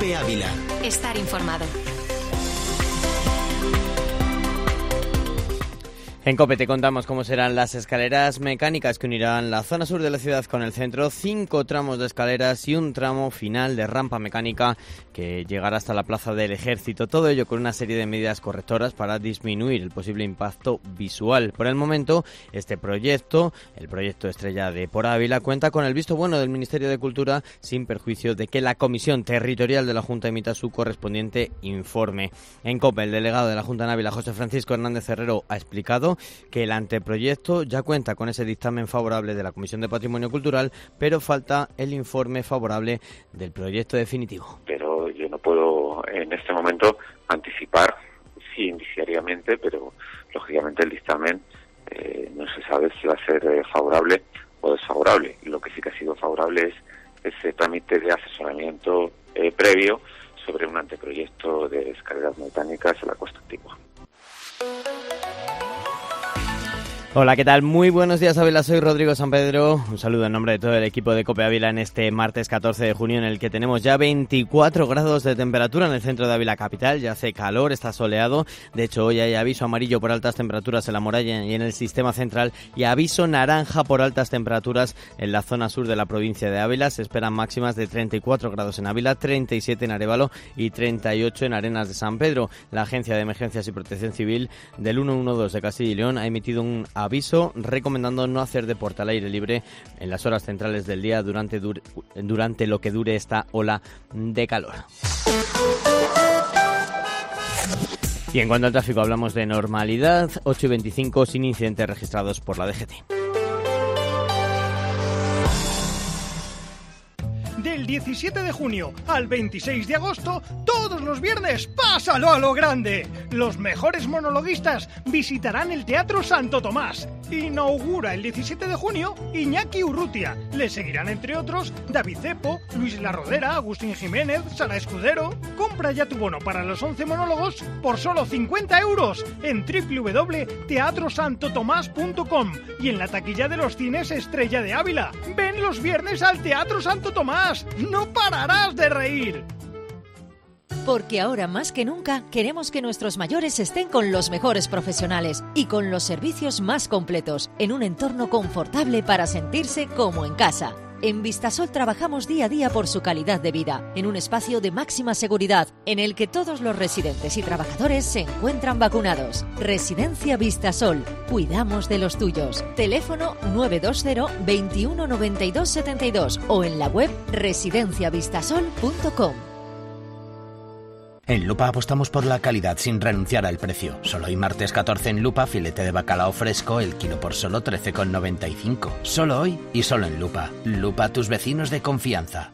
COPE Ávila. Estar informado. En COPE te contamos cómo serán las escaleras mecánicas que unirán la zona sur de la ciudad con el centro, 5 tramos de escaleras y un tramo final de rampa mecánica que llegará hasta la Plaza del Ejército. Todo ello con una serie de medidas correctoras para disminuir el posible impacto visual. Por el momento, este proyecto, el proyecto estrella de Por Ávila, cuenta con el visto bueno del Ministerio de Cultura, sin perjuicio de que la Comisión Territorial de la Junta emita su correspondiente informe. En COPE, el delegado de la Junta en Ávila, José Francisco Hernández Herrero, ha explicado que el anteproyecto ya cuenta con ese dictamen favorable de la Comisión de Patrimonio Cultural, pero falta el informe favorable del proyecto definitivo. Pero yo no puedo en este momento anticipar, sí indiciariamente, pero lógicamente el dictamen no se sabe si va a ser favorable o desfavorable. Lo que sí que ha sido favorable es ese trámite de asesoramiento previo sobre un anteproyecto de escaleras mecánicas en la Costa Antigua. Hola, ¿qué tal? Muy buenos días, Ávila. Soy Rodrigo San Pedro. Un saludo en nombre de todo el equipo de COPE Ávila en este martes 14 de junio en el que tenemos ya 24 grados de temperatura en el centro de Ávila capital. Ya hace calor, está soleado. De hecho, hoy hay aviso amarillo por altas temperaturas en la muralla y en el sistema central y aviso naranja por altas temperaturas en la zona sur de la provincia de Ávila. Se esperan máximas de 34 grados en Ávila, 37 en Arévalo y 38 en Arenas de San Pedro. La Agencia de Emergencias y Protección Civil del 112 de Castilla y León ha emitido un aviso recomendando no hacer deporte al aire libre en las horas centrales del día durante lo que dure esta ola de calor. Y en cuanto al tráfico, hablamos de normalidad, 8:25 sin incidentes registrados por la DGT. Del 17 de junio al 26 de agosto, todos los viernes, ¡pásalo a lo grande! Los mejores monologuistas visitarán el Teatro Santo Tomás. Inaugura el 17 de junio Iñaki Urrutia. Le seguirán, entre otros, David Cepo, Luis Larrodera, Agustín Jiménez, Sara Escudero. Compra ya tu bono para los 11 monólogos por solo 50 € en www.teatrosantotomás.com y en la taquilla de los cines Estrella de Ávila. Ven los viernes al Teatro Santo Tomás. ¡No pararás de reír! Porque ahora más que nunca queremos que nuestros mayores estén con los mejores profesionales y con los servicios más completos, en un entorno confortable para sentirse como en casa. En Vistasol trabajamos día a día por su calidad de vida, en un espacio de máxima seguridad, en el que todos los residentes y trabajadores se encuentran vacunados. Residencia Vistasol. Cuidamos de los tuyos. Teléfono 920 21 92 72 o en la web residenciavistasol.com. En Lupa apostamos por la calidad sin renunciar al precio. Solo hoy martes 14 en Lupa, filete de bacalao fresco, el kilo por solo 13,95. Solo hoy y solo en Lupa. Lupa, tus vecinos de confianza.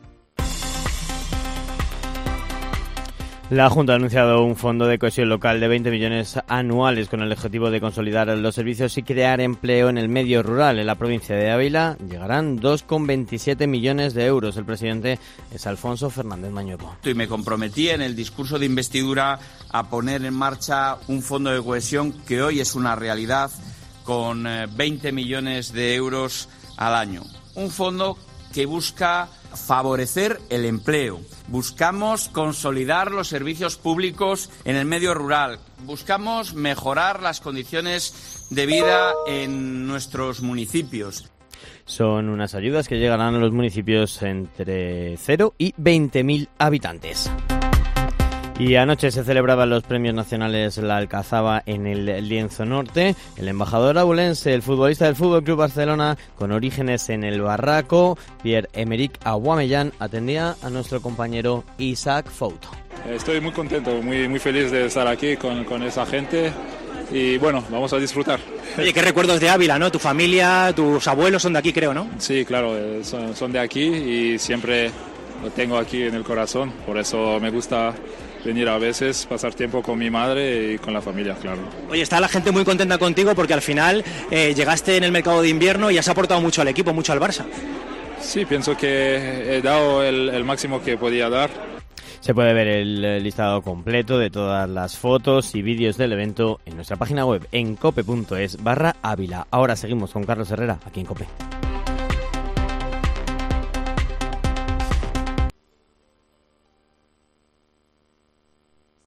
La Junta ha anunciado un fondo de cohesión local de 20 millones anuales con el objetivo de consolidar los servicios y crear empleo en el medio rural. En la provincia de Ávila llegarán 2,27 millones de euros. El presidente es Alfonso Fernández Mañueco. Y me comprometí en el discurso de investidura a poner en marcha un fondo de cohesión que hoy es una realidad con 20 millones de euros al año. Un fondo que busca favorecer el empleo. Buscamos consolidar los servicios públicos en el medio rural. Buscamos mejorar las condiciones de vida en nuestros municipios. Son unas ayudas que llegarán a los municipios entre 0 y 20.000 habitantes. Y anoche se celebraban los premios nacionales La Alcazaba en el Lienzo Norte. El embajador abulense, el futbolista del FC Barcelona, con orígenes en el Barraco, Pierre-Emerick Aubameyang, atendía a nuestro compañero Isaac Fouto. Estoy muy contento, muy feliz de estar aquí con esa gente y bueno, vamos a disfrutar. Oye, qué recuerdos de Ávila, ¿no? Tu familia, tus abuelos son de aquí, creo, ¿no? Sí, claro, son de aquí y siempre lo tengo aquí en el corazón, por eso me gusta venir a veces, pasar tiempo con mi madre y con la familia, claro. Oye, está la gente muy contenta contigo porque al final llegaste en el mercado de invierno y has aportado mucho al equipo, mucho al Barça. Sí, pienso que he dado el máximo que podía dar. Se puede ver el listado completo de todas las fotos y vídeos del evento en nuestra página web en cope.es/Ávila. Ahora seguimos con Carlos Herrera aquí en COPE.